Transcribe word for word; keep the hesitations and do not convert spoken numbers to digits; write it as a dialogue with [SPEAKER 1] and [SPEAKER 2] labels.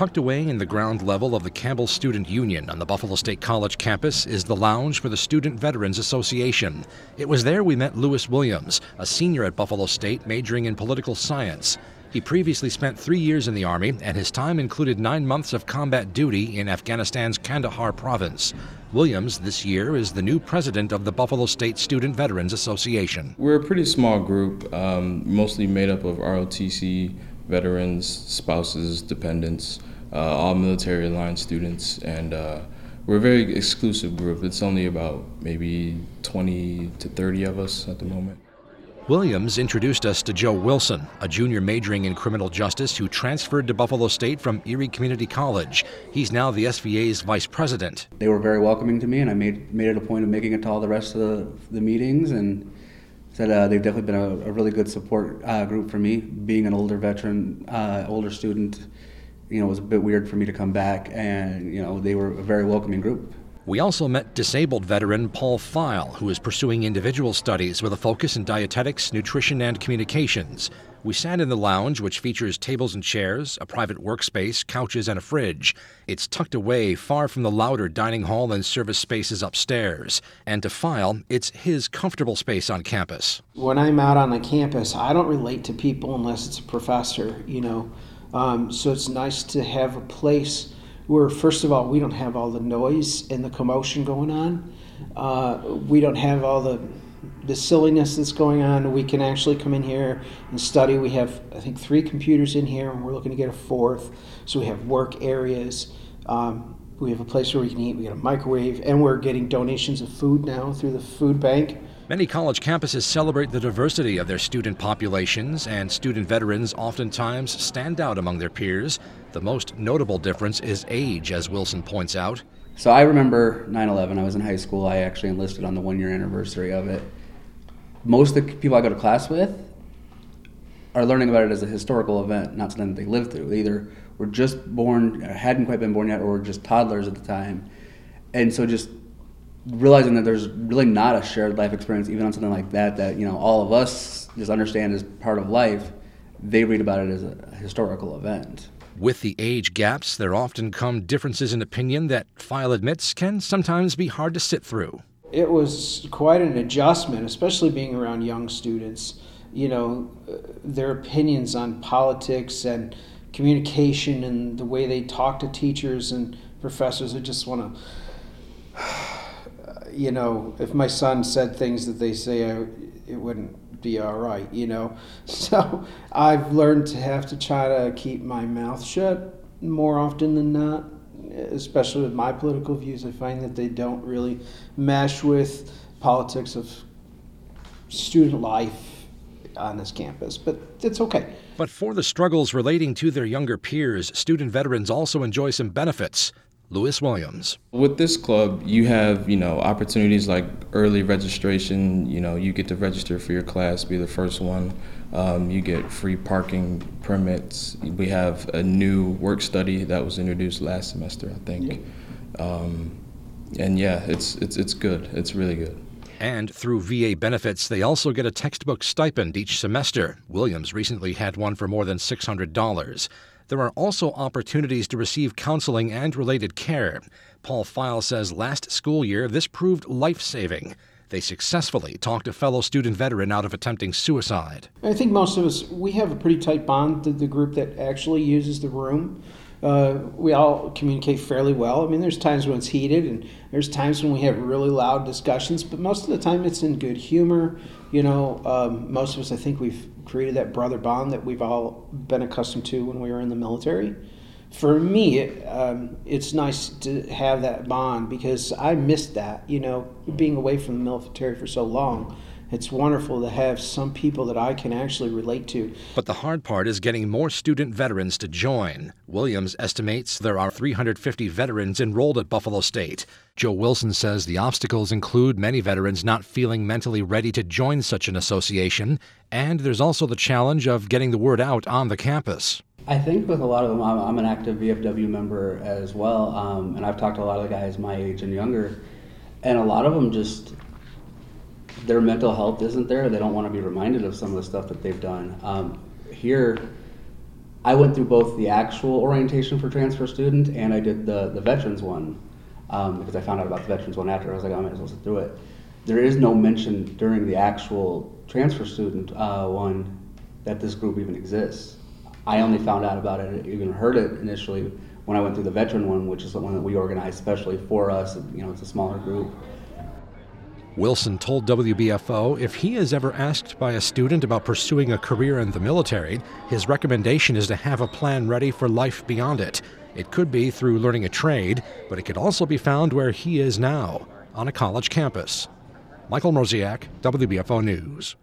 [SPEAKER 1] Tucked away in the ground level of the Campbell Student Union on the Buffalo State College campus is the lounge for the Student Veterans Association. It was there we met Lewis Williams, a senior at Buffalo State majoring in political science. He previously spent three years in the Army, and his time included nine months of combat duty in Afghanistan's Kandahar province. Williams, this year, is the new president of the Buffalo State Student Veterans Association.
[SPEAKER 2] We're a pretty small group, um, mostly made up of R O T C veterans, spouses, dependents, uh, all military aligned students, and uh, we're a very exclusive group. It's only about maybe twenty to thirty of us at the moment.
[SPEAKER 1] Williams introduced us to Joe Wilson, a junior majoring in criminal justice who transferred to Buffalo State from Erie Community College. He's now the S V A's vice president.
[SPEAKER 3] They were very welcoming to me, and I made made it a point of making it to all the rest of the, the meetings, and said uh, they've definitely been a, a really good support uh, group for me. Being an older veteran, uh, older student, you know, it was a bit weird for me to come back, and you know, they were a very welcoming group.
[SPEAKER 1] We also met disabled veteran Paul Feil, who is pursuing individual studies with a focus in dietetics, nutrition, and communications. We sat in the lounge, which features tables and chairs, a private workspace, couches, and a fridge. It's tucked away far from the louder dining hall and service spaces upstairs. And to Feil, it's his comfortable space on campus.
[SPEAKER 4] When I'm out on the campus, I don't relate to people unless it's a professor, you know. Um, so it's nice to have a place where, first of all, we don't have all the noise and the commotion going on. Uh, we don't have all the the silliness that's going on. We can actually come in here and study. We have, I think, three computers in here, and we're looking to get a fourth. So we have work areas. Um, we have a place where we can eat. We got a microwave, and we're getting donations of food now through the food bank.
[SPEAKER 1] Many college campuses celebrate the diversity of their student populations, and student veterans oftentimes stand out among their peers. The most notable difference is age, as Wilson points out.
[SPEAKER 3] So I remember nine eleven. I was in high school. I actually enlisted on the one-year anniversary of it. Most of the people I go to class with are learning about it as a historical event, not something that they lived through. They either were just born, hadn't quite been born yet, or were just toddlers at the time. And so just realizing that there's really not a shared life experience, even on something like that, that, you know, all of us just understand as part of life, they read about it as a historical event.
[SPEAKER 1] With the age gaps, there often come differences in opinion that Feil admits can sometimes be hard to sit through.
[SPEAKER 4] It was quite an adjustment, especially being around young students. You know, their opinions on politics and communication and the way they talk to teachers and professors, I just want to, you know, if my son said things that they say, I, it wouldn't be all right, you know. So I've learned to have to try to keep my mouth shut more often than not, especially with my political views. I find that they don't really mesh with politics of student life on this campus, but it's okay.
[SPEAKER 1] But for the struggles relating to their younger peers, student veterans also enjoy some benefits. Lewis Williams.
[SPEAKER 2] With this club, you have, you know, opportunities like early registration. You know, you get to register for your class, be the first one. Um, you get free parking permits. We have a new work study that was introduced last semester, I think. Yeah. Um, and yeah, it's it's it's good. It's really good.
[SPEAKER 1] And through V A benefits, they also get a textbook stipend each semester. Williams recently had one for more than six hundred dollars. There are also opportunities to receive counseling and related care. Paul Feil says last school year this proved life-saving. They successfully talked a fellow student veteran out of attempting suicide.
[SPEAKER 4] I think most of us, we have a pretty tight bond to the group that actually uses the room. Uh, we all communicate fairly well. I mean, there's times when it's heated and there's times when we have really loud discussions, but most of the time it's in good humor. You know, um, most of us, I think we've created that brother bond that we've all been accustomed to when we were in the military. For me, it, um, it's nice to have that bond because I missed that, you know, being away from the military for so long. It's wonderful to have some people that I can actually relate to.
[SPEAKER 1] But the hard part is getting more student veterans to join. Williams estimates there are three hundred fifty veterans enrolled at Buffalo State. Joe Wilson says the obstacles include many veterans not feeling mentally ready to join such an association, and there's also the challenge of getting the word out on the campus.
[SPEAKER 3] I think with a lot of them, I'm, I'm an active V F W member as well, um, and I've talked to a lot of the guys my age and younger, and a lot of them just, their mental health isn't there. They don't want to be reminded of some of the stuff that they've done. Um, here, I went through both the actual orientation for transfer student and I did the, the veterans one um, because I found out about the veterans one after. I was like, oh, I might as well sit through it. There is no mention during the actual transfer student uh, one that this group even exists. I only found out about it, even heard it initially when I went through the veteran one, which is the one that we organized especially for us. You know, it's a smaller group.
[SPEAKER 1] Wilson told W B F O if he is ever asked by a student about pursuing a career in the military, his recommendation is to have a plan ready for life beyond it. It could be through learning a trade, but it could also be found where he is now, on a college campus. Michael Mrozek, W B F O News.